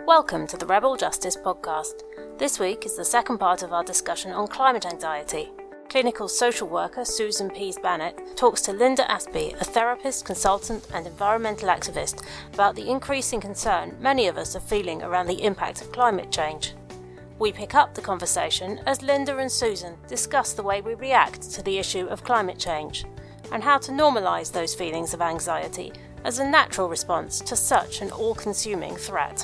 Welcome to the Rebel Justice Podcast. This week is the second part of our discussion on climate anxiety. Clinical social worker Susan Pease-Bannett talks to Linda Aspey, a therapist, consultant and environmental activist, about the increasing concern many of us are feeling around the impact of climate change. We pick up the conversation as Linda and Susan discuss the way we react to the issue of climate change and how to normalise those feelings of anxiety as a natural response to such an all-consuming threat.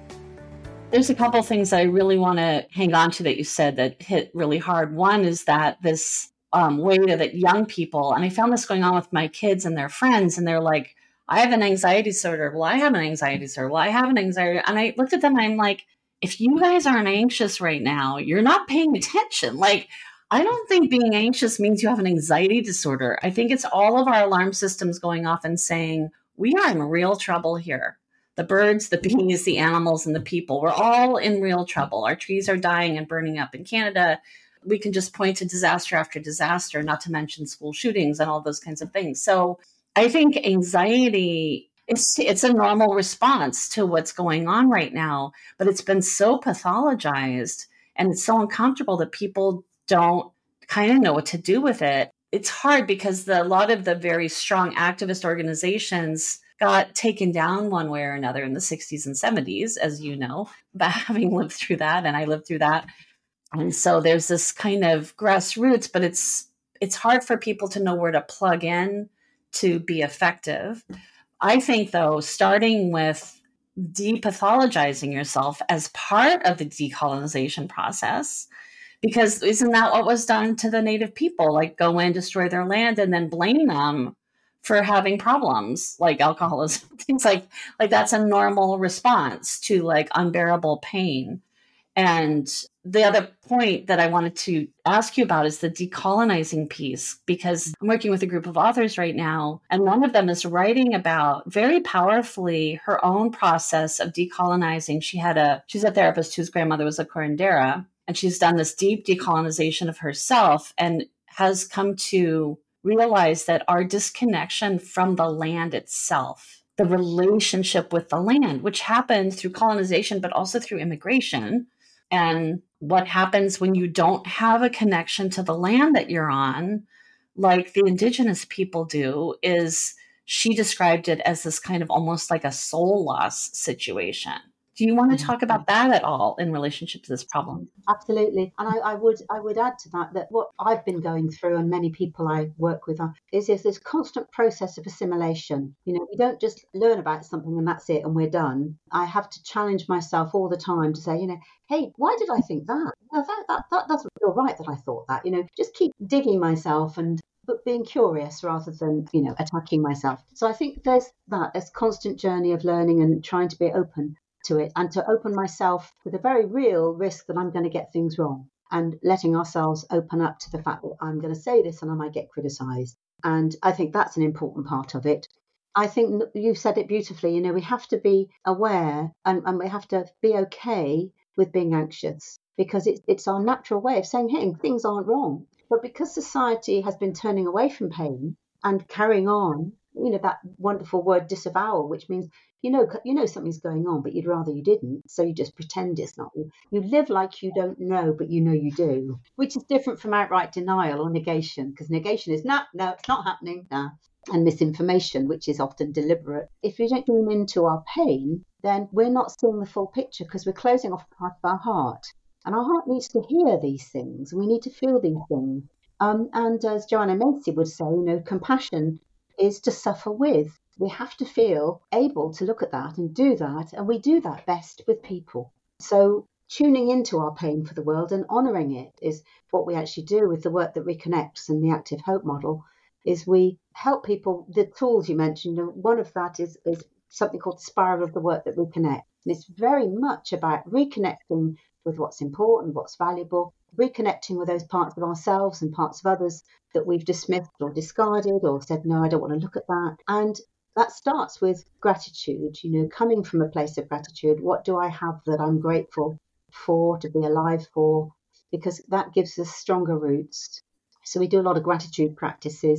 There's a couple things I really want to hang on to that you said that hit really hard. One is that this way that young people, and I found this going on with my kids and their friends, and they're like, I have an anxiety disorder. Well, I have an anxiety disorder. Well, I have an anxiety. And I looked at them and I'm like, if you guys aren't anxious right now, you're not paying attention. Like, I don't think being anxious means you have an anxiety disorder. I think it's all of our alarm systems going off and saying, we are in real trouble here. The birds, the bees, the animals, and the people, we're all in real trouble. Our trees are dying and burning up in Canada. We can just point to disaster after disaster, not to mention school shootings and all those kinds of things. So I think anxiety, it's a normal response to what's going on right now, but it's been so pathologized and it's so uncomfortable that people don't kind of know what to do with it. It's hard because a lot of the very strong activist organizations got taken down one way or another in the 60s and 70s, as you know, but having lived through that, and I lived through that. And so there's this kind of grassroots, but it's hard for people to know where to plug in to be effective. I think, though, starting with depathologizing yourself as part of the decolonization process, because isn't that what was done to the Native people? Like, go in, destroy their land, and then blame them for having problems like alcoholism, things like that's a normal response to like unbearable pain. And the other point that I wanted to ask you about is the decolonizing piece, because I'm working with a group of authors right now, and one of them is writing about very powerfully her own process of decolonizing. She's a therapist whose grandmother was a curandera, and she's done this deep decolonization of herself and has come to realize that our disconnection from the land itself, the relationship with the land, which happened through colonization, but also through immigration, and what happens when you don't have a connection to the land that you're on, like the indigenous people do, is she described it as this kind of almost like a soul loss situation. Do you want to talk about that at all in relationship to this problem? Absolutely. And I would add to that what I've been going through, and many people I work with, is this constant process of assimilation. You know, we don't just learn about something and that's it and we're done. I have to challenge myself all the time to say, you know, hey, why did I think that? No, that doesn't feel right that I thought that. You know, just keep digging myself but being curious rather than, you know, attacking myself. So I think there's constant journey of learning and trying to be open to it, and to open myself to the very real risk that I'm going to get things wrong, and letting ourselves open up to the fact that I'm going to say this and I might get criticised. And I think that's an important part of it. I think you've said it beautifully. You know, we have to be aware and we have to be okay with being anxious, because it's our natural way of saying, hey, things aren't wrong. But because society has been turning away from pain and carrying on, you know, that wonderful word disavowal, which means you know something's going on, but you'd rather you didn't, so you just pretend it's not. You live like you don't know, but you know you do, which is different from outright denial or negation, because negation is no, it's not happening, nah. And misinformation, which is often deliberate. If we don't tune into our pain, then we're not seeing the full picture, because we're closing off part of our heart. And our heart needs to hear these things. We need to feel these things. And as Joanna Macy would say, you know, compassion is to suffer with. We have to feel able to look at that and do that. And we do that best with people. So tuning into our pain for the world and honouring it is what we actually do with the work that reconnects and the active hope model. Is we help people, the tools you mentioned, and one of that is something called the spiral of the work that reconnects. And it's very much about reconnecting with what's important, what's valuable, reconnecting with those parts of ourselves and parts of others that we've dismissed or discarded or said, no, I don't want to look at that. And that starts with gratitude, you know, coming from a place of gratitude. What do I have that I'm grateful for, to be alive for? Because that gives us stronger roots. So we do a lot of gratitude practices.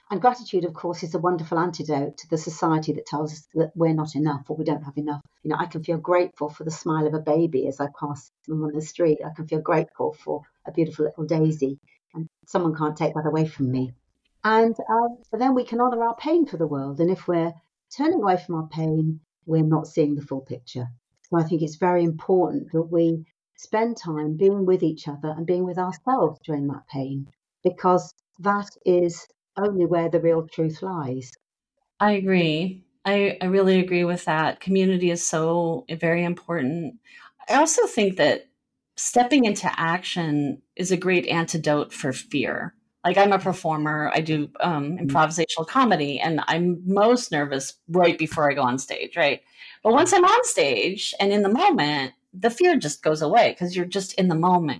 And gratitude, of course, is a wonderful antidote to the society that tells us that we're not enough or we don't have enough. I can feel grateful for the smile of a baby as I pass them on the street. I can feel grateful for a beautiful little daisy, and someone can't take that away from me. And but then we can honour our pain for the world. And if we're turning away from our pain, we're not seeing the full picture. So I think it's very important that we spend time being with each other and being with ourselves during that pain, because that is only where the real truth lies. I agree. I really agree with that. Community is so very important. I also think that stepping into action is a great antidote for fear. Like, I'm a performer, I do improvisational comedy, and I'm most nervous right before I go on stage, right? But once I'm on stage and in the moment, the fear just goes away because you're just in the moment.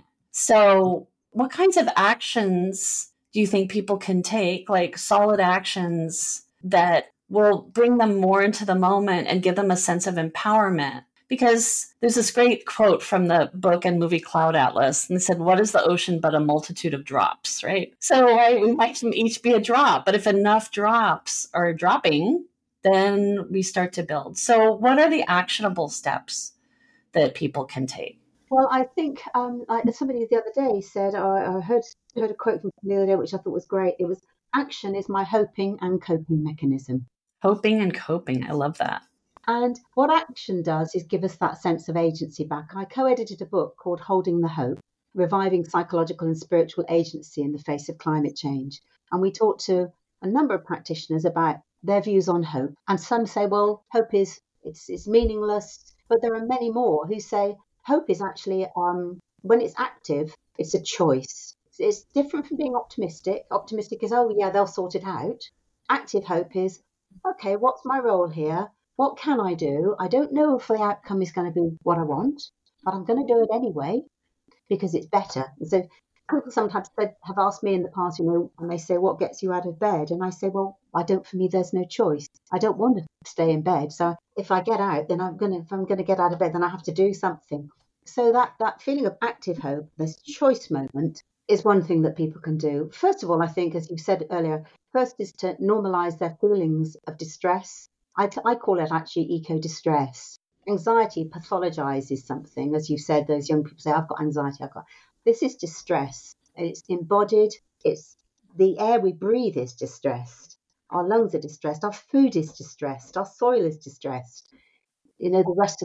So what kinds of actions do you think people can take, like solid actions that will bring them more into the moment and give them a sense of empowerment? Because there's this great quote from the book and movie Cloud Atlas, and it said, "What is the ocean but a multitude of drops?" Right? So we might each be a drop, but if enough drops are dropping, then we start to build. So what are the actionable steps that people can take? Well, I think somebody the other day said, or I heard a quote from the other day, which I thought was great. It was, "Action is my hoping and coping mechanism." Hoping and coping. I love that. And what action does is give us that sense of agency back. I co-edited a book called Holding the Hope, Reviving Psychological and Spiritual Agency in the Face of Climate Change. And we talked to a number of practitioners about their views on hope. And some say, well, hope is it's meaningless. But there are many more who say hope is actually, when it's active, it's a choice. It's different from being optimistic. Optimistic is, oh, yeah, they'll sort it out. Active hope is, okay, what's my role here? What can I do? I don't know if the outcome is going to be what I want, but I'm going to do it anyway because it's better. And so people sometimes have asked me in the past, and they say, what gets you out of bed? And I say, well, for me, there's no choice. I don't want to stay in bed. So if I get out, then if I'm going to get out of bed, then I have to do something. So that feeling of active hope, this choice moment, is one thing that people can do. First of all, I think, as you said earlier, first is to normalize their feelings of distress. I call it actually eco-distress. Anxiety pathologizes something. As you said, those young people say, I've got anxiety. This is distress. It's embodied. It's the air we breathe is distressed. Our lungs are distressed. Our food is distressed. Our soil is distressed. The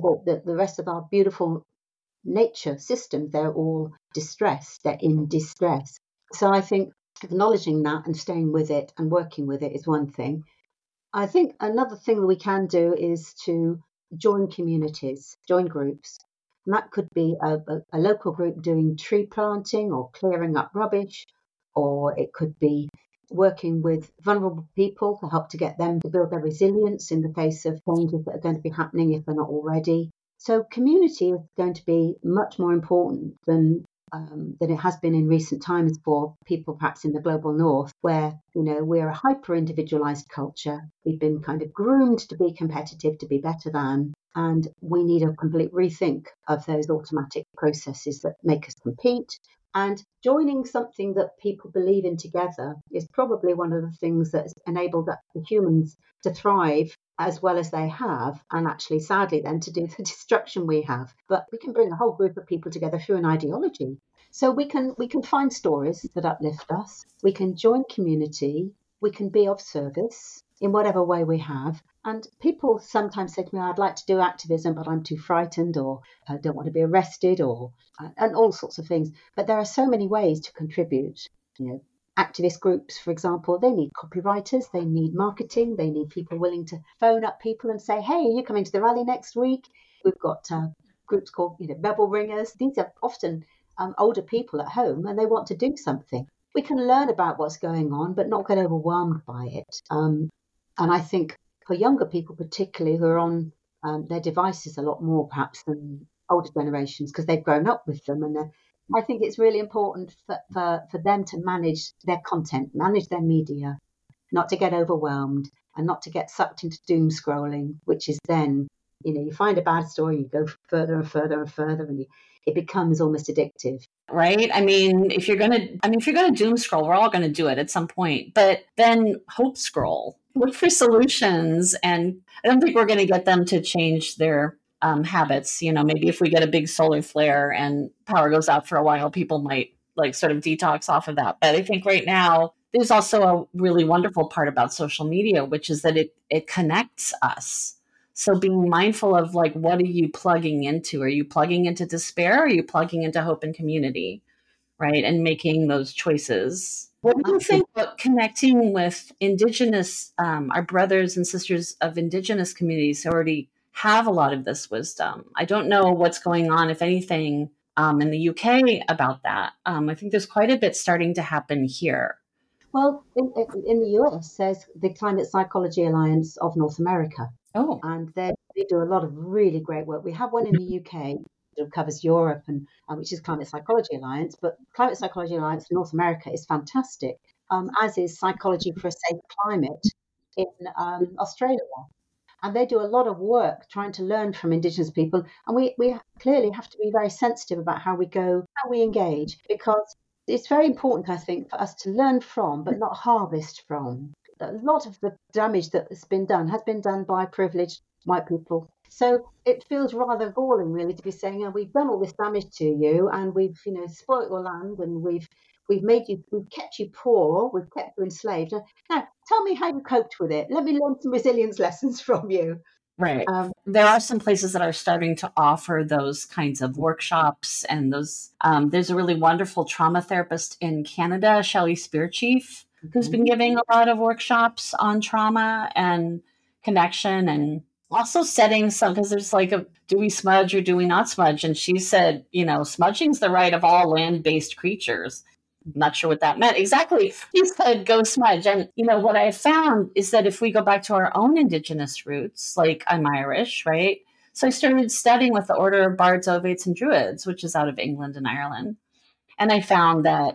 rest of our beautiful nature systems, they're all distressed. They're in distress. So I think acknowledging that and staying with it and working with it is one thing. I think another thing that we can do is to join communities, join groups. And that could be a local group doing tree planting or clearing up rubbish, or it could be working with vulnerable people to help to get them to build their resilience in the face of changes that are going to be happening if they're not already. So community is going to be much more important than it has been in recent times for people perhaps in the global north, where we're a hyper individualized culture. We've been kind of groomed to be competitive, to be better than, and we need a complete rethink of those automatic processes that make us compete. And joining something that people believe in together is probably one of the things that's enabled the humans to thrive as well as they have, and actually, sadly, then to do the destruction we have. But we can bring a whole group of people together through an ideology. So we can find stories that uplift us. We can join community. We can be of service in whatever way we have. And people sometimes say to me, I'd like to do activism, but I'm too frightened, or I don't want to be arrested, and all sorts of things. But there are so many ways to contribute. Activist groups, for example, they need copywriters, they need marketing, they need people willing to phone up people and say, hey, are you coming to the rally next week? We've got groups called Rebel Ringers. These are often older people at home, and they want to do something. We can learn about what's going on, but not get overwhelmed by it. And I think for younger people, particularly, who are on their devices a lot more perhaps than older generations, because they've grown up with them, and I think it's really important for them to manage their content, manage their media, not to get overwhelmed and not to get sucked into doom scrolling, which is then, you find a bad story, you go further and further and further, and it becomes almost addictive. Right? I mean, if you're gonna doom scroll, we're all gonna do it at some point. But then hope scroll. Look for solutions. And I don't think we're gonna get them to change their habits. Maybe if we get a big solar flare and power goes out for a while, people might like sort of detox off of that. But I think right now there's also a really wonderful part about social media, which is that it connects us. So being mindful of like, what are you plugging into? Are you plugging into despair? Or are you plugging into hope and community? Right. And making those choices. What do you think about connecting with Indigenous, our brothers and sisters of Indigenous communities who already have a lot of this wisdom? I don't know what's going on, if anything, in the UK about that. I think there's quite a bit starting to happen here. Well, in the US, there's the Climate Psychology Alliance of North America. Oh. And they do a lot of really great work. We have one in the UK that covers Europe, and which is Climate Psychology Alliance. But Climate Psychology Alliance in North America is fantastic, as is Psychology for a Safe Climate in Australia. And they do a lot of work trying to learn from Indigenous people. And we clearly have to be very sensitive about how we engage, because it's very important, I think, for us to learn from, but not harvest from. A lot of the damage that has been done by privileged white people. So it feels rather galling, really, to be saying, we've done all this damage to you, and we've, spoilt your land, and we've kept you poor, we've kept you enslaved. Now, tell me how you coped with it. Let me learn some resilience lessons from you. Right. There are some places that are starting to offer those kinds of workshops, and those. There's a really wonderful trauma therapist in Canada, Shelley Spearchief, who's been giving a lot of workshops on trauma and connection, and also setting some, because there's like do we smudge or do we not smudge? And she said, smudging's the right of all land-based creatures. I'm not sure what that meant exactly. She said, go smudge. And, what I found is that if we go back to our own Indigenous roots, like I'm Irish, right? So I started studying with the Order of Bards, Ovates, and Druids, which is out of England and Ireland. And I found that,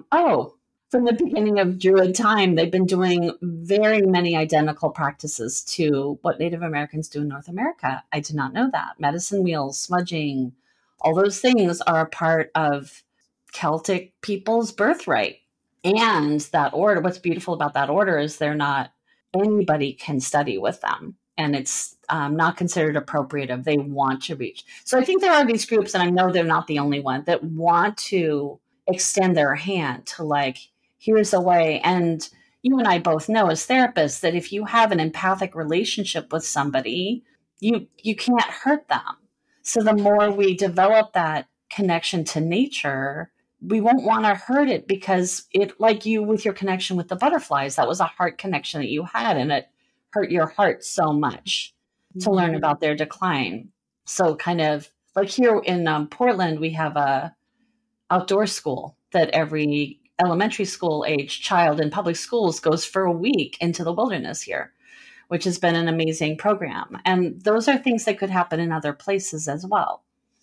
from the beginning of Druid time, they've been doing very many identical practices to what Native Americans do in North America. I did not know that. Medicine wheels, smudging, all those things are a part of Celtic people's birthright. And that order, what's beautiful about that order is anybody can study with them. And it's not considered appropriative. They want to reach. So I think there are these groups, and I know they're not the only one, that want to extend their hand to like, here's a way. And you and I both know as therapists that if you have an empathic relationship with somebody, you can't hurt them. So the more we develop that connection to nature, we won't want to hurt it, because it, like you with your connection with the butterflies, that was a heart connection that you had, and it hurt your heart so much to learn about their decline. So kind of like here in Portland, we have a outdoor school that every elementary school age child in public schools goes for a week into the wilderness here, which has been an amazing program. And those are things that could happen in other places as well.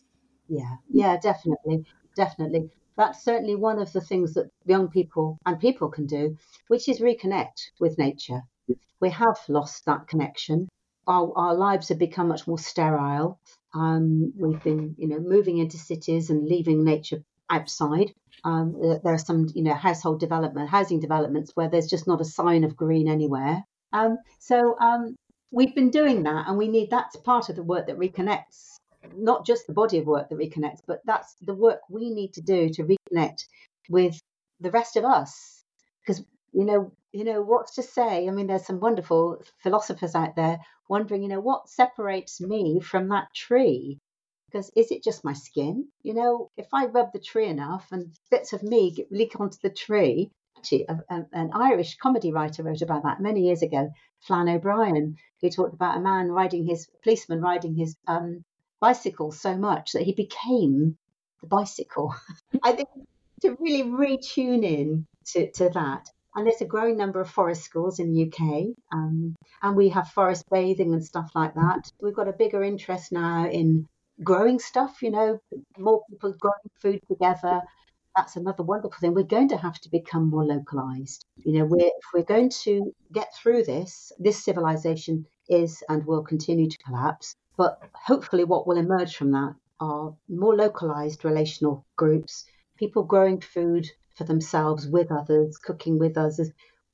Yeah, definitely. That's certainly one of the things that young people and people can do, which is reconnect with nature. We have lost that connection. Our lives have become much more sterile. We've been, moving into cities and leaving nature outside. There are some, housing developments where there's just not a sign of green anywhere. So we've been doing that, and that's part of the work that reconnects. Not just the body of work that reconnects, but that's the work we need to do to reconnect with the rest of us. Because, what's to say? I mean, there's some wonderful philosophers out there wondering, what separates me from that tree? Because is it just my skin? If I rub the tree enough and bits of me leak onto the tree. Actually, an Irish comedy writer wrote about that many years ago, Flann O'Brien, who talked about a policeman riding his bicycle so much that he became the bicycle. I think to really retune in to that. And there's a growing number of forest schools in the UK, and we have forest bathing and stuff like that. We've got a bigger interest now in growing stuff, more people growing food together. That's another wonderful thing. We're going to have to become more localized. If we're going to get through this civilization is and will continue to collapse. But hopefully what will emerge from that are more localized relational groups, people growing food for themselves with others, cooking with others.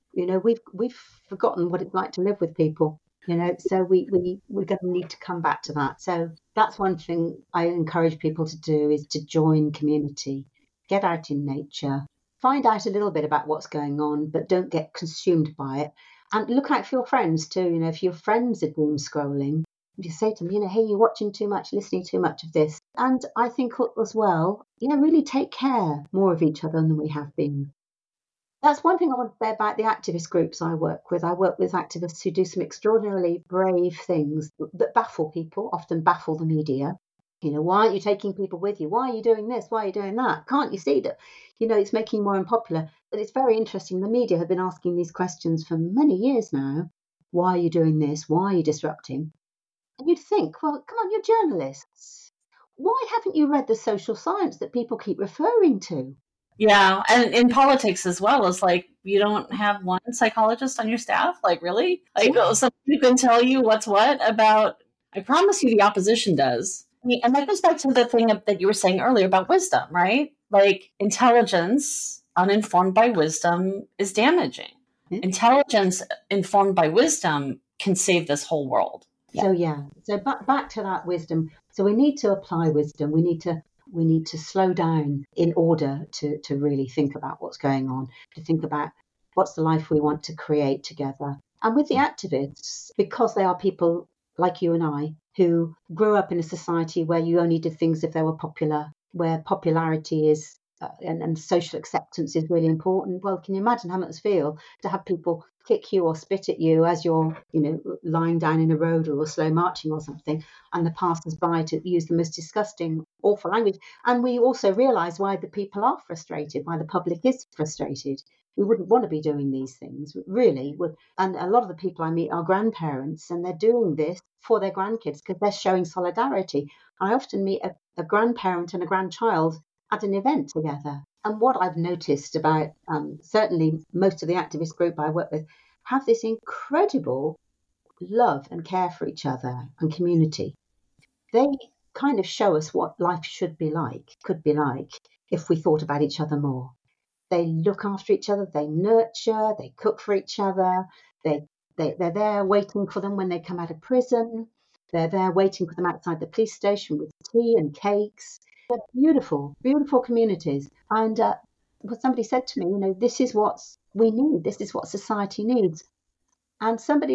We've forgotten what it's like to live with people. So we're going to need to come back to that. So that's one thing I encourage people to do, is to join community, get out in nature, find out a little bit about what's going on, but don't get consumed by it. And look out for your friends too. If your friends are doom scrolling, you say to them, hey, you're watching too much, listening too much of this. And I think as well, really take care more of each other than we have been. That's one thing I want to say about the activist groups I work with. I work with activists who do some extraordinarily brave things that baffle people, often baffle the media. Why aren't you taking people with you? Why are you doing this? Why are you doing that? Can't you see that, it's making you more unpopular? But it's very interesting. The media have been asking these questions for many years now. Why are you doing this? Why are you disrupting? And you'd think, well, come on, you're journalists. Why haven't you read the social science that people keep referring to? Yeah, and in politics as well, it's like you don't have one psychologist on your staff. Like, really? Like, somebody who can tell you what's what about? I promise you, the opposition does. And that goes back to the thing that you were saying earlier about wisdom, right? Like, intelligence uninformed by wisdom is damaging. Mm-hmm. Intelligence informed by wisdom can save this whole world. Yeah. So back to that wisdom. So we need to apply wisdom. We need to slow down in order to really think about what's going on, to think about what's the life we want to create together. And with the activists, because they are people like you and I who grew up in a society where you only did things if they were popular, where popularity is and social acceptance is really important. Well, can you imagine how much it feels to have people kick you or spit at you as you're, lying down in a road or slow marching or something, and the passers-by to use the most disgusting, awful language. And we also realise why the people are frustrated, why the public is frustrated. We wouldn't want to be doing these things, really. And a lot of the people I meet are grandparents, and they're doing this for their grandkids because they're showing solidarity. I often meet a grandparent and a grandchild at an event together. And what I've noticed about certainly most of the activist group I work with have this incredible love and care for each other and community. They kind of show us what life could be like, if we thought about each other more. They look after each other, they nurture, they cook for each other, they're there waiting for them when they come out of prison. They're there waiting for them outside the police station with tea and cakes. They're beautiful, beautiful communities. And what somebody said to me, this is what we need. This is what society needs. And somebody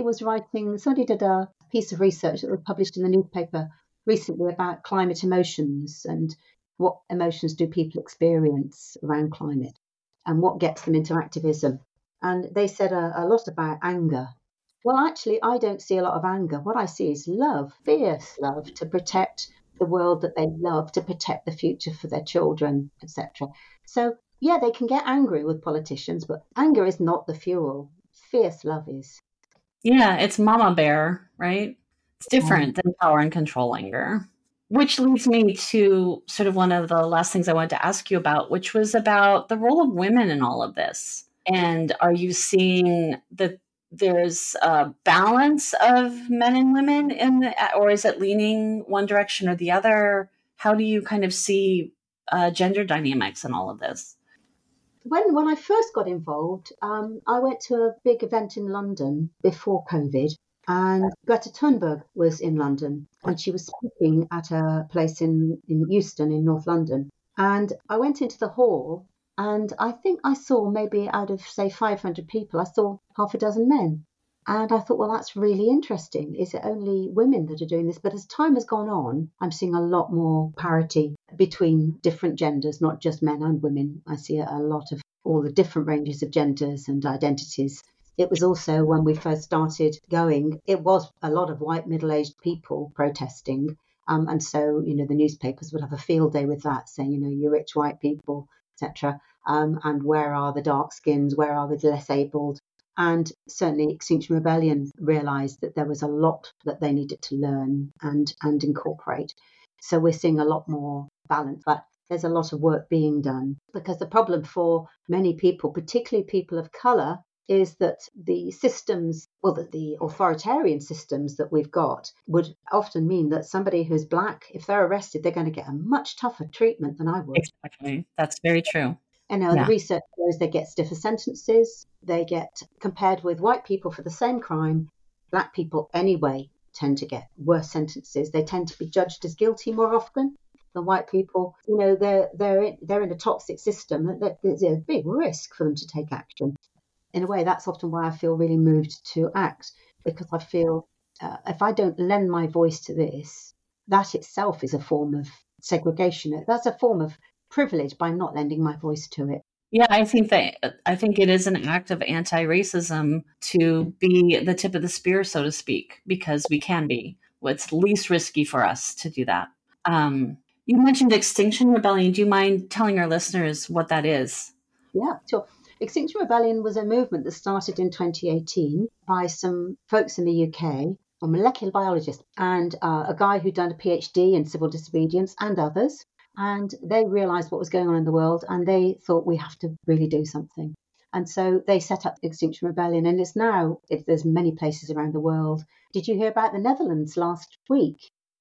did a piece of research that was published in the newspaper recently about climate emotions and what emotions do people experience around climate and what gets them into activism. And they said a lot about anger. Well, actually, I don't see a lot of anger. What I see is love, fierce love to protect the world that they love, to protect the future for their children, etc. So, yeah, they can get angry with politicians, but anger is not the fuel. Fierce love is. Yeah, it's mama bear, right? It's different than power and control anger. Which leads me to sort of one of the last things I wanted to ask you about, which was about the role of women in all of this. And are you seeing that there's a balance of men and women or is it leaning one direction or the other? How do you kind of see gender dynamics in all of this? When I first got involved, I went to a big event in London before COVID, and Greta Thunberg was in London, and she was speaking at a place in Euston in North London. And I went into the hall, and I think I saw maybe out of, say, 500 people, I saw half a dozen men. And I thought, well, that's really interesting. Is it only women that are doing this? But as time has gone on, I'm seeing a lot more parity between different genders, not just men and women. I see a lot of all the different ranges of genders and identities. It was also when we first started going, it was a lot of white middle-aged people protesting. And so, the newspapers would have a field day with that, saying, you rich white people, etc. And where are the dark skins? Where are the less abled? And certainly Extinction Rebellion realised that there was a lot that they needed to learn and incorporate. So we're seeing a lot more balance, but there's a lot of work being done because the problem for many people, particularly people of colour, is that the systems, the authoritarian systems that we've got would often mean that somebody who's black, if they're arrested, they're going to get a much tougher treatment than I would. Exactly. That's very true. The research shows they get stiffer sentences. They get, compared with white people for the same crime, black people anyway tend to get worse sentences. They tend to be judged as guilty more often than white people. They're in a toxic system. There's a big risk for them to take action. In a way, that's often why I feel really moved to act, because I feel if I don't lend my voice to this, that itself is a form of segregation. That's a form of privilege by not lending my voice to it. Yeah, I think it is an act of anti-racism to be the tip of the spear, so to speak, because we can be. It's least risky for us to do that. You mentioned Extinction Rebellion. Do you mind telling our listeners what that is? Yeah, sure. Extinction Rebellion was a movement that started in 2018 by some folks in the UK, a molecular biologist, and a guy who'd done a PhD in civil disobedience and others. And they realised what was going on in the world, and they thought we have to really do something. And so they set up Extinction Rebellion, and there's many places around the world. Did you hear about the Netherlands last week?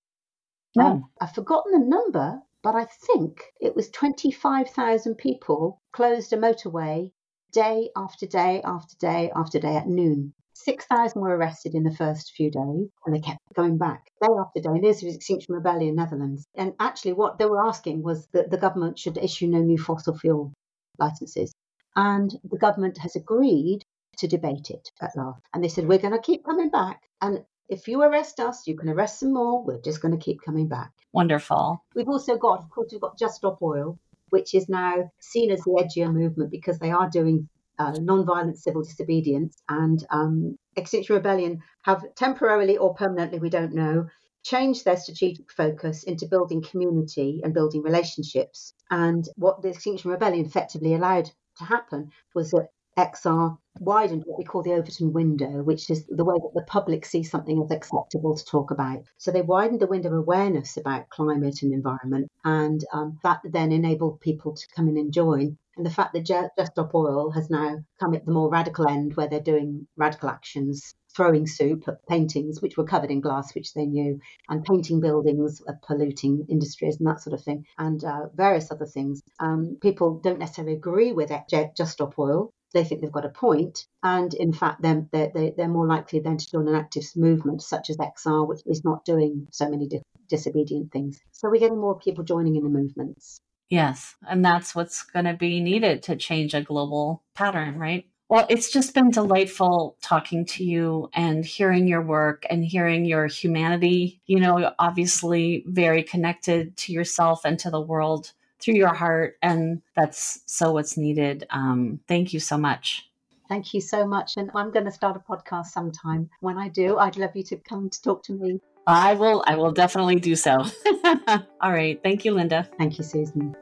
No. I've forgotten the number, but I think it was 25,000 people closed a motorway day after day after day after day at noon. 6,000 were arrested in the first few days, and they kept going back day after day. And this was Extinction Rebellion Netherlands. And actually what they were asking was that the government should issue no new fossil fuel licenses. And the government has agreed to debate it at last. And they said, we're going to keep coming back. And if you arrest us, you can arrest some more. We're just going to keep coming back. Wonderful. We've got Just Stop Oil, which is now seen as the edgier movement because they are doing non-violent civil disobedience. And Extinction Rebellion have temporarily or permanently, we don't know, changed their strategic focus into building community and building relationships. And what the Extinction Rebellion effectively allowed to happen was that XR widened what we call the Overton window, which is the way that the public sees something as acceptable to talk about. So they widened the window of awareness about climate and environment, and that then enabled people to come in and join. And the fact that Just Stop Oil has now come at the more radical end, where they're doing radical actions, throwing soup at paintings which were covered in glass, which they knew, and painting buildings, polluting industries and that sort of thing, and various other things. People don't necessarily agree with Just Stop Oil. They think they've got a point, and in fact, they're more likely then to join an activist movement such as XR, which is not doing so many disobedient things. So we're getting more people joining in the movements. Yes, and that's what's going to be needed to change a global pattern, right? Well, it's just been delightful talking to you and hearing your work and hearing your humanity, obviously very connected to yourself and to the world through your heart. And that's so what's needed. Thank you so much. Thank you so much. And I'm going to start a podcast sometime. When I do, I'd love you to come to talk to me. I will definitely do so. All right. Thank you, Linda. Thank you, Susan.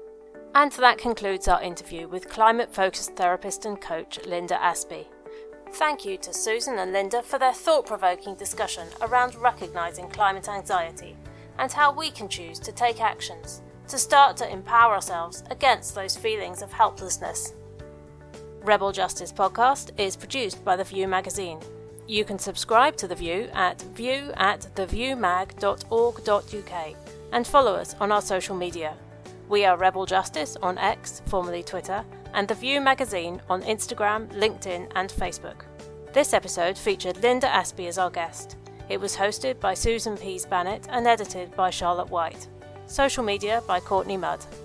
And that concludes our interview with climate-focused therapist and coach Linda Aspey. Thank you to Susan and Linda for their thought-provoking discussion around recognising climate anxiety and how we can choose to take actions to start to empower ourselves against those feelings of helplessness. Rebel Justice Podcast is produced by The View magazine. You can subscribe to The View at view@theviewmag.org.uk and follow us on our social media. We are Rebel Justice on X, formerly Twitter, and The View magazine on Instagram, LinkedIn and Facebook. This episode featured Linda Aspey as our guest. It was hosted by Susan Pease Bannett and edited by Charlotte White. Social media by Courtney Mudd.